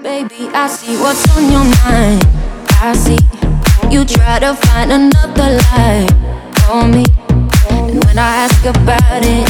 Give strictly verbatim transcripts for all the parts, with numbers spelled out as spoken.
Baby, I see what's on your mind. I see you try to find another lie for me. And when I ask about it,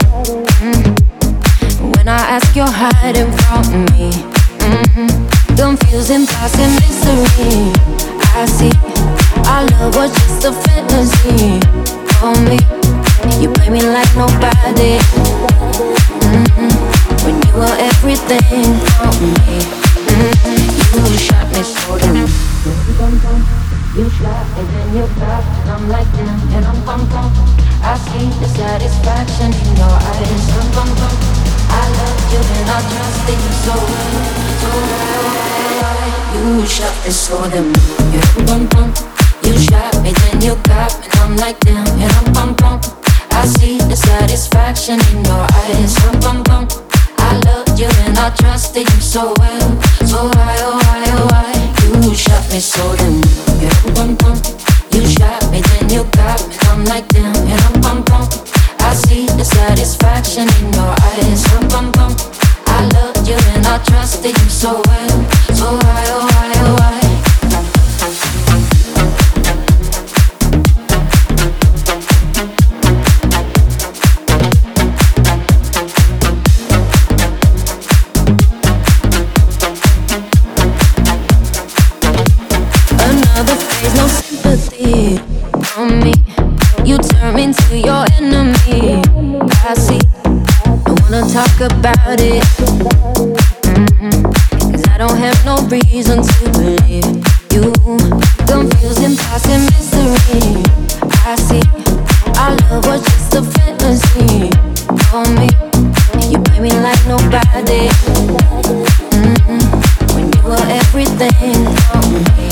mm, when I ask, you're hiding from me. Mm-hmm. Confusing thoughts and mystery. I see our love was just a fantasy for me. You play me like nobody. Mm-hmm. When you were everything for me. Mm-hmm. You shot me so damn. You shot and then you got, and I'm like damn, and I'm bum bum. I see the satisfaction in your eyes. I'm bum bum. I love you and I trusted you so well, so well. You shot me so damn. Yeah, bum bum. You shot me then you got me, and I'm like damn, and I'm bum bum. I see the satisfaction in your eyes. I'm bum bum. I loved you and I trusted you so well. So why, oh why, oh why? You shot me so damn. Yeah, bum bum. You shot me, then you got me. I'm like damn, and I'm bum bum. I see the satisfaction in your eyes. I'm bum bum. I loved you and I trusted you so well. So why, oh why, oh why? No sympathy from me. You turn me into your enemy. I see. I wanna talk about it. Mm-hmm. Cause I don't have no reason to believe you. Confusing thoughts and mystery. I see. Our love was just a fantasy for me. You play me like nobody. Mm-hmm. When you were everything for me.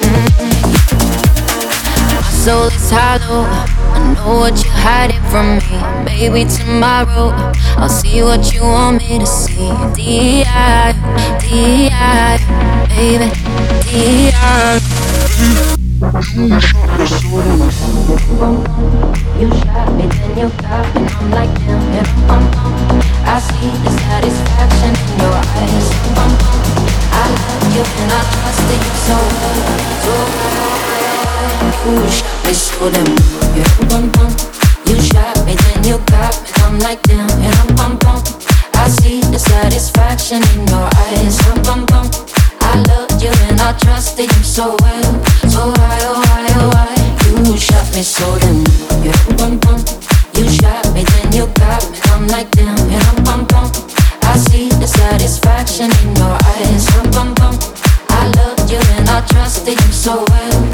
Soul is hollow. I know what you're hiding from me. Maybe tomorrow I'll see what you want me to see. D I, D I, baby, D I. You shot me, then you got me. I'm like damn, and I'm bum. I see the satisfaction in your eyes. Bum, bum. I love you and I trusted you so well, so well. You shot me so damn. Yeah, bum bum. You shot me, then you got me. I'm like damn, and I'm bum bum. I see the satisfaction in your eyes. I'm bum bum. I loved you and I trusted you so well. So why, oh why, oh why? You shot me so damn. Yeah, bum bum. You shot me, then you got me. I'm like damn, and I'm bum bum. I see the satisfaction in your eyes. I'm bum bum. I loved you and I trusted you so well.